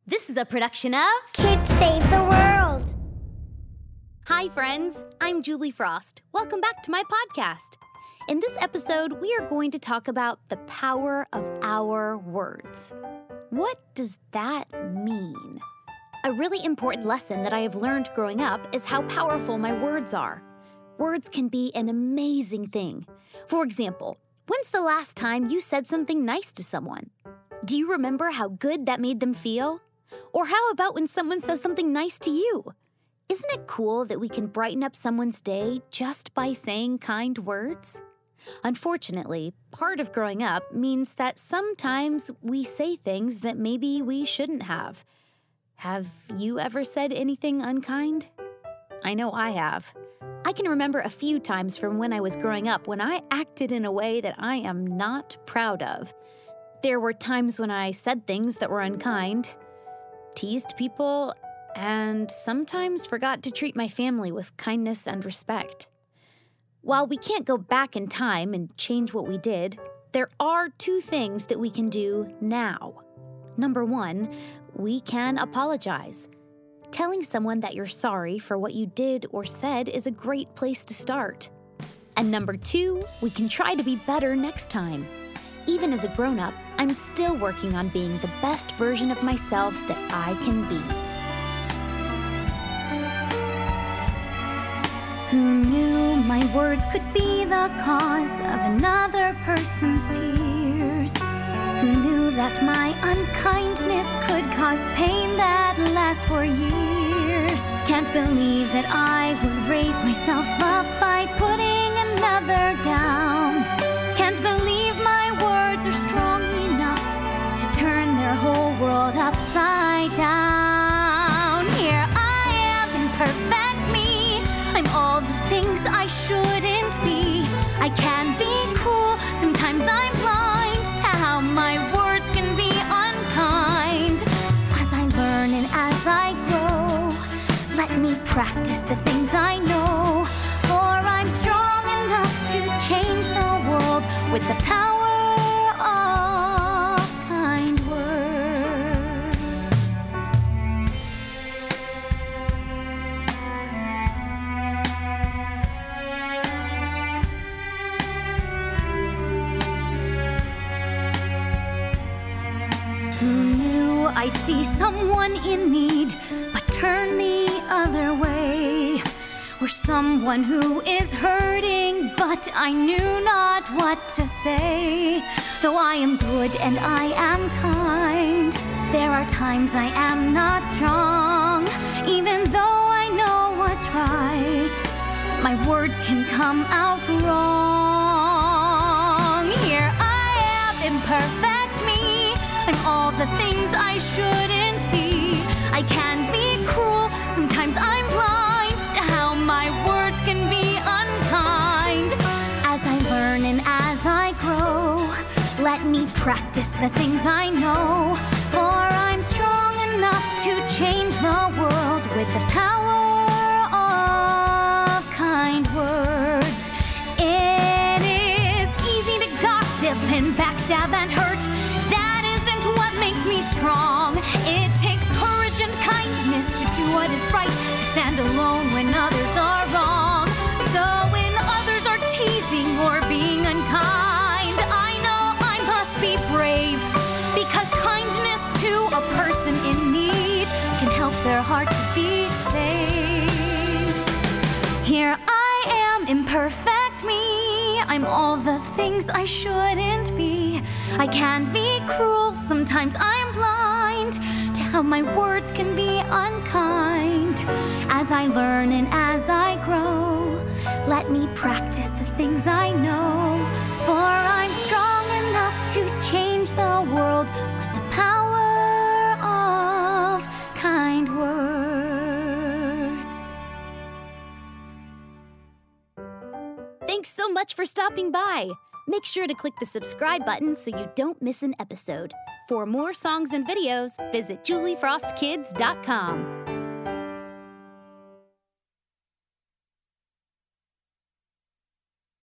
This is a production of Kids Save the World. Hi, friends. I'm Julie Frost. Welcome back to my podcast. In this episode, we are going to talk about the power of our words. What does that mean? A really important lesson that I have learned growing up is how powerful my words are. Words can be an amazing thing. For example, when's the last time you said something nice to someone? Do you remember how good that made them feel? Or how about when someone says something nice to you? Isn't it cool that we can brighten up someone's day just by saying kind words? Unfortunately, part of growing up means that sometimes we say things that maybe we shouldn't have. Have you ever said anything unkind? I know I have. I can remember a few times from when I was growing up when I acted in a way that I am not proud of. There were times when I said things that were unkind, teased people, and sometimes forgot to treat my family with kindness and respect. While we can't go back in time and change what we did, there are two things that we can do now. Number one, we can apologize. Telling someone that you're sorry for what you did or said is a great place to start. And number two, we can try to be better next time. Even as a grown-up, I'm still working on being the best version of myself that I can be. Who knew my words could be the cause of another person's tears? Who knew that my unkindness could cause pain that lasts for years? Can't believe that I would raise myself up by putting another down. Can't believe my words are strong enough to turn their whole world upside down. Here I am, imperfect me. I'm all the things I shouldn't be. I can be cruel, sometimes I'm blind to how my words can be unkind. As I learn and as I grow, let me practice the things I know. For I'm strong enough to change the world with the power of kind words. Who knew I'd see someone in need but turn the other way? Or someone who is hurting, but I knew not what to say. Though I am good and I am kind, there are times I am not strong. Even though I know what's right, my words can come out wrong. Here I am, imperfect me. I'm all the things I shouldn't be. I can be cruel, sometimes I'm blind to how my words can be unkind. As I learn and as I grow, let me practice the things I know. For I'm strong enough to change the world with the power of kind words. It is easy to gossip and backstab and hurt. That isn't what makes me strong. It takes courage and kindness to do what is right, to stand alone when others are wrong. So when others are teasing or being unkind, I know I must be brave, because kindness to a person in need can help their heart to be saved. Here I am, imperfect me. I'm all the things I shouldn't be. I can be cruel, sometimes I'm blind to how my words can be unkind. As I learn and as I grow, let me practice the things I know. For I'm strong enough to change the world with the power of kind words. Thanks so much for stopping by. Make sure to click the subscribe button so you don't miss an episode. For more songs and videos, visit juliefrostkids.com.